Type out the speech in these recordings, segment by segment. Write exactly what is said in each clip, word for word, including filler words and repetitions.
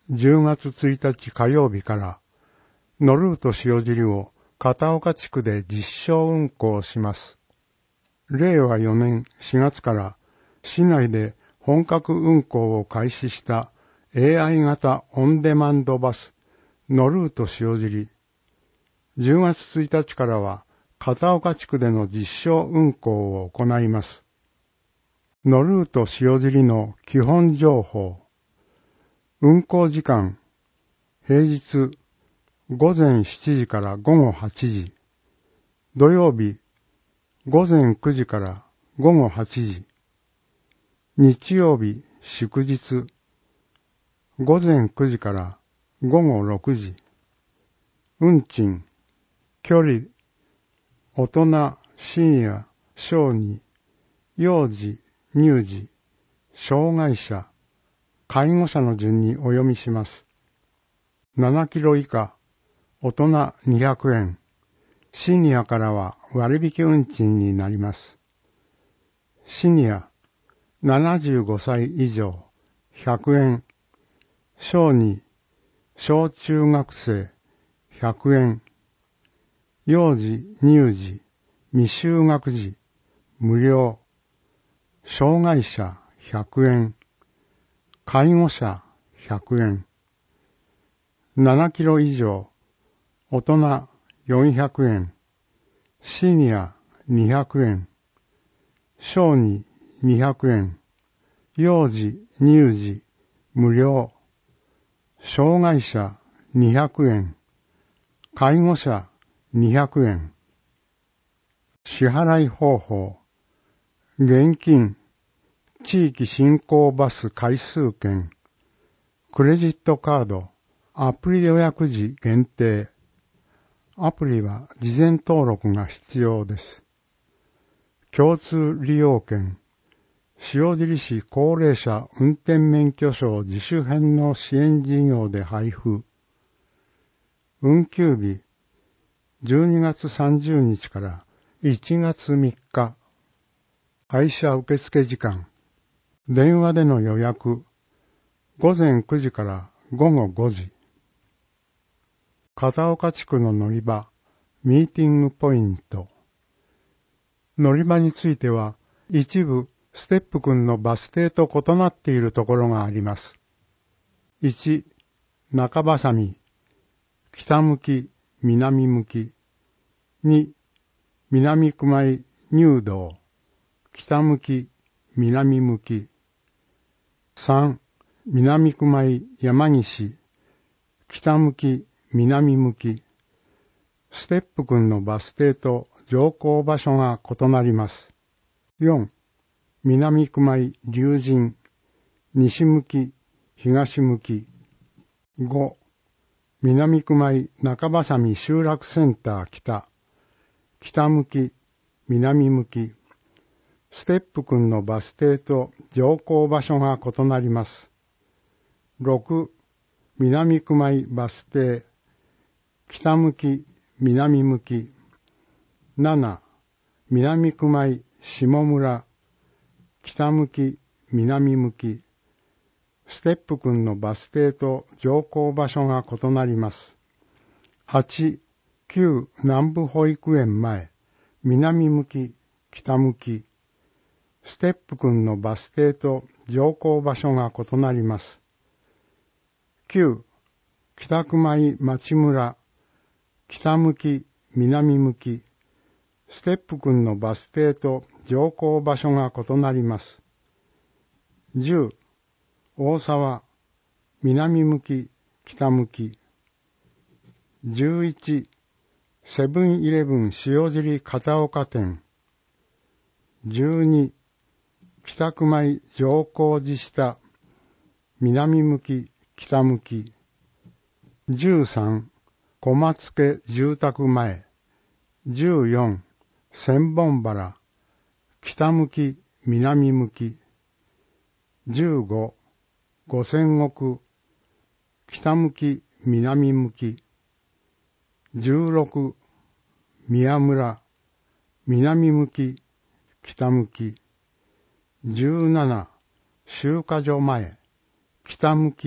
じゅうがつついたち火曜日からのルート塩尻を片岡地区で実証運行します。れいわよねんしがつから市内で本格運行を開始した エーアイ 型オンデマンドバスのルート塩尻。じゅうがつついたちからは片岡地区での実証運行を行います。のルート塩尻の基本情報。運行時間、平日ごぜんしちじからごごはちじ、土曜日ごぜんくじからごごはちじ、日曜日祝日ごぜんくじからごごろくじ、運賃、距離、大人、シニア、小児、幼児、乳児、障害者、介護者の順にお読みします。ななキロ以下、大人にひゃくえん、シニアからは割引運賃になります。シニア、ななじゅうごさい以上、ひゃくえん、小児、小中学生、ひゃくえん、幼児、乳児、未就学児、無料、障害者、ひゃくえん、介護者、ひゃくえん、ななキロ以上、大人よんひゃくえん、シニアにひゃくえん、小児にひゃくえん、幼児、乳児、無料、障害者にひゃくえん、介護者にひゃくえん。支払い方法、現金、地域振興バス回数券、クレジットカード、アプリ予約時限定。アプリは事前登録が必要です。共通利用券、塩尻市高齢者運転免許証自主返納支援事業で配布。運休日、じゅうにがつさんじゅうにちからいちがつみっか。配車受付時間、電話での予約、ごぜんくじからごごごじ。片岡地区の乗り場、ミーティングポイント。乗り場については、一部ステップ君のバス停と異なっているところがあります。いち、中ばさみ、北向き、南向き。に、南熊井入道、北向き、南向き。さん、南熊井山岸、北向き、南向き。ステップ君のバス停と乗降場所が異なります。よん、南熊井龍神、西向き、東向き。ご、南熊井中ばさみ集落センター北、北向き、南向き。ステップ君のバス停と乗降場所が異なります。ろく、南熊井バス停、北向き、南向き。なな、南熊井下村、北向き、南向き。ステップ君のバス停と乗降場所が異なります。はち、旧南部保育園前、南向き、北向き。ステップ君のバス停と乗降場所が異なります。きゅう、北熊井町村、北向き、南向き。ステップ君のバス停と乗降場所が異なります。じゅう、大沢、南向き、北向き。じゅういち、セブンイレブン塩尻片岡店。じゅうに、北熊井乗降寺下、南向き、北向き。じゅうさん、小松家住宅前。じゅうよん、千本原、北向き、南向き。じゅうご、五千石、北向き、南向き。じゅうろく、宮村、南向き、北向き。じゅうなな、集荷所前、北向き、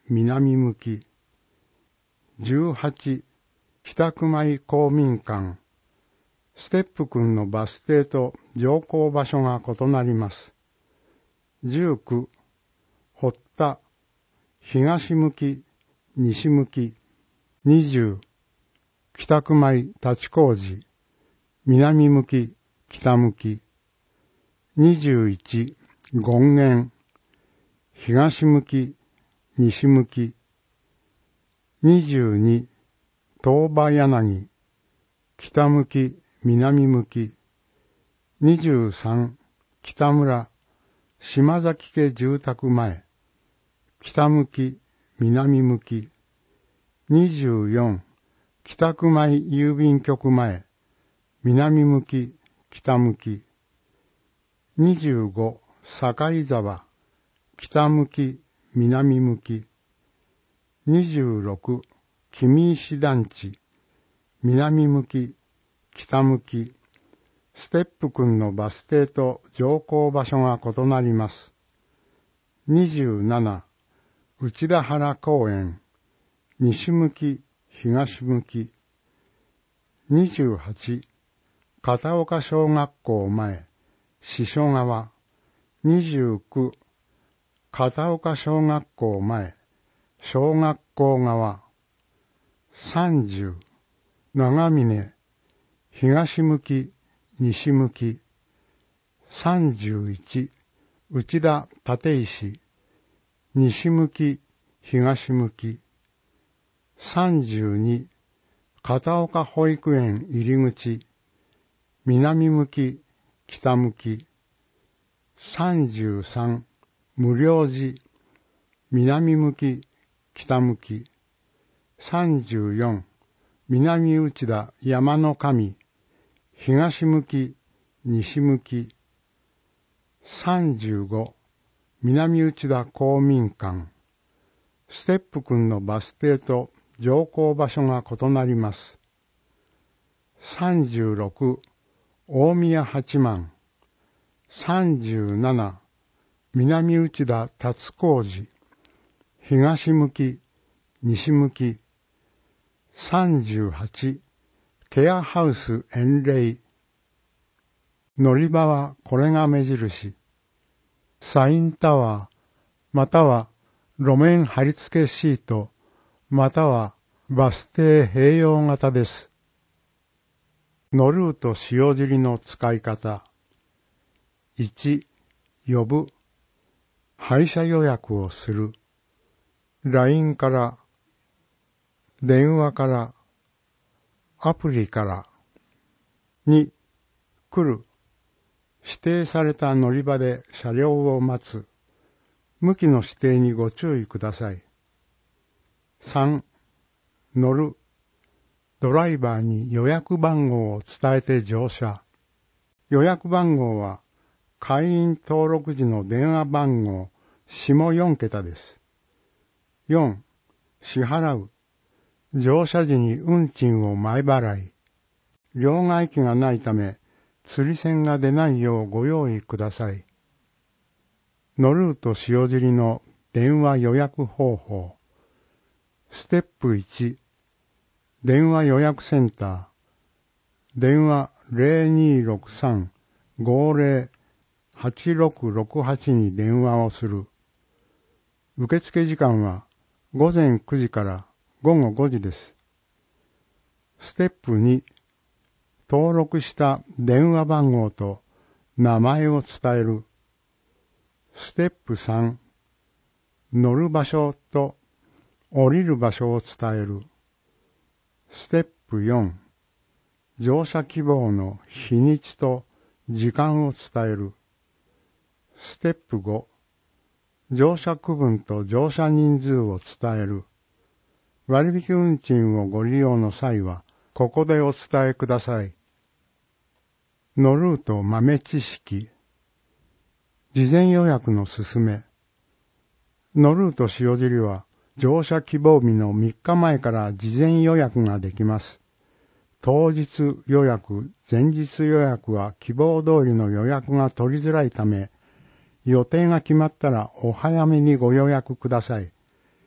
南向き。じゅうはち、北熊井公民館。ステップ君のバス停と乗降場所が異なります。じゅうきゅう、堀田、東向き、西向き。にじゅう、北熊井立工事、南向き、北向き。にじゅういち、権現、東向き、西向き。にじゅうに、東場柳、北向き、南向き。にじゅうさん、北村、島崎家住宅前、北向き、南向き。にじゅうよん、北熊井郵便局前、南向き、北向き。にじゅうご、境沢、北向き、南向き。にじゅうろく、君石団地、南向き、北向き。ステップ君のバス停と乗降場所が異なります。にじゅうなな、内田原公園、西向き、東向き。にじゅうはち、片岡小学校前、支所川。にじゅうきゅう、片岡小学校前、小学校側。さんじゅう、長峰、東向き、西向き。さんじゅういち、内田立石、西向き、東向き。さんじゅうに、片岡保育園入り口、南向き、北向き。さんじゅうさん、無料寺、南向き、北向き。さんじゅうよん、南内田山の神、東向き、西向き。さんじゅうご、南内田公民館。ステップ君のバス停と乗降場所が異なります。さんじゅうろく、大宮八幡。さんじゅうなな、南内田辰工事、東向き、西向き。さんじゅうはち、ケアハウス遠霊。乗り場はこれが目印。サインタワー、または路面貼り付けシート、またはバス停併用型です。乗ると塩尻の使い方。いち、呼ぶ。配車予約をする。ライン から、電話から、アプリから。に、来る。指定された乗り場で車両を待つ。向きの指定にご注意ください。さん、乗る。ドライバーに予約番号を伝えて乗車。予約番号は会員登録時の電話番号下よん桁です。よん、支払う。乗車時に運賃を前払い。両替機がないため釣り銭が出ないようご用意ください。乗ると塩尻の電話予約方法。ステップいち、電話予約センター。電話 ゼロにーろくさん ごーぜろ はちろくろくはち に電話をする。受付時間はごぜんくじからごごごじです。ステップに、登録した電話番号と名前を伝える。ステップさん、乗る場所と降りる場所を伝える。ステップよん、乗車希望の日にちと時間を伝える。ステップご、乗車区分と乗車人数を伝える。割引運賃をご利用の際は、ここでお伝えください。乗ると豆知識。事前予約のすすめ。乗ると塩尻は、乗車希望日のみっかまえから事前予約ができます。当日予約、前日予約は希望通りの予約が取りづらいため、予定が決まったらお早めにご予約ください。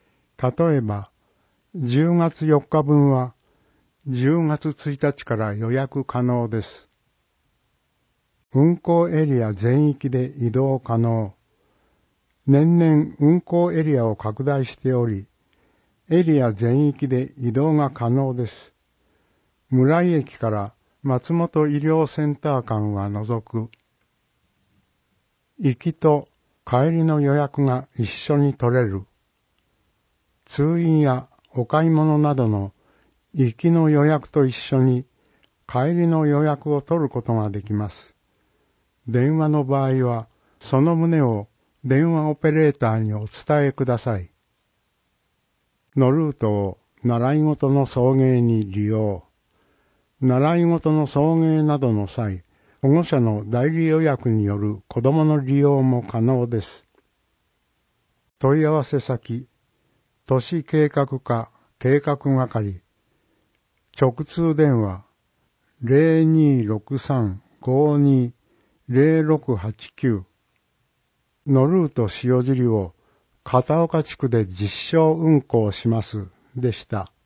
例えば、じゅうがつよっかぶんはじゅうがつついたちから予約可能です。運行エリア全域で移動可能。年々運行エリアを拡大しており、エリア全域で移動が可能です。村井駅から松本医療センター間は除く。行きと帰りの予約が一緒に取れる。通院やお買い物などの行きの予約と一緒に帰りの予約を取ることができます。電話の場合はその旨を電話オペレーターにお伝えください。のルートを習い事の送迎に利用。習い事の送迎などの際、保護者の代理予約による子供の利用も可能です。問い合わせ先、都市計画課計画係、直通電話 ゼロにーろくさん ごーにー ゼロろくはちきゅう のルート塩尻を片岡地区で実証運行しますでした。